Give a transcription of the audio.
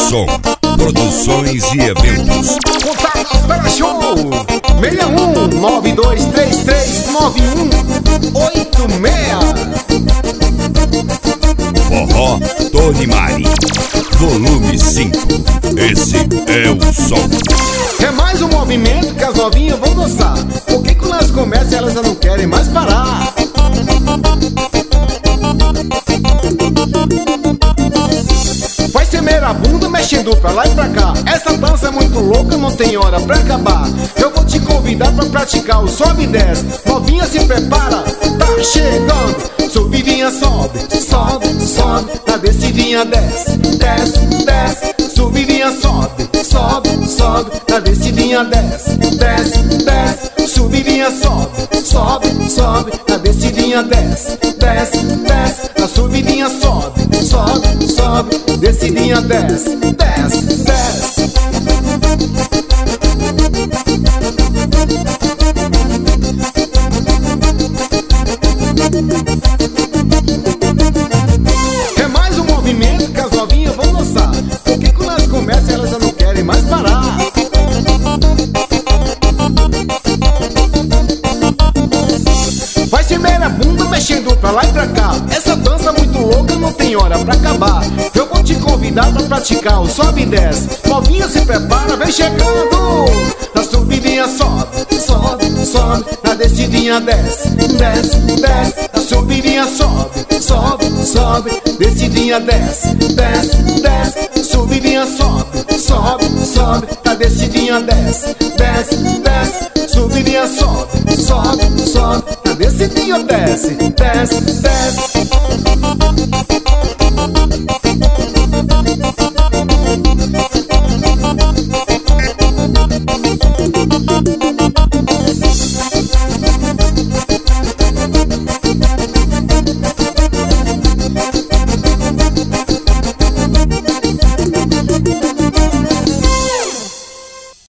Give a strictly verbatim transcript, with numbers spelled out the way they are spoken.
Som, produções e eventos. Contatos para show seis um nove dois três três nove um oito seis. Forró Tony Mari, volume cinco. Esse é o som. É mais um movimento que as novinhas vão dançar. Por que quando elas começam elas já não querem mais parar? Vai tremer a bunda mexendo pra lá e pra cá. Essa dança é muito louca, não tem hora pra acabar. Eu vou te convidar pra praticar o sobe e desce. Novinha se prepara, tá chegando. Subidinha sobe, sobe, sobe. Na descidinha desce, desce, desce. Subidinha sobe, sobe, sobe. Na descidinha desce, desce, desce. Subidinha sobe, sobe, sobe. Na descidinha desce, desce, desce. Na subidinha sobe, sobe, sobe. Descidinha desce, desce, desce. É mais um movimento que as novinhas vão dançar. Porque quando elas começam elas já não querem mais parar. Vai tremer a bunda mexendo pra lá e pra cá. Essa dança muito louca não tem hora pra acabar. Eu vou te convidar pra praticar o sobe e desce. Novinha se prepara, vem chegando. Na subidinha sobe, sobe, sobe. Na descidinha desce, desce, desce. Na subidinha sobe, sobe, sobe. Descidinha desce, desce, desce. Subidinha sobe, sobe, sobe. Na descidinha desce, desce, desce. Subidinha sobe, sobe, sobe. Na descidinha desce, desce, desce.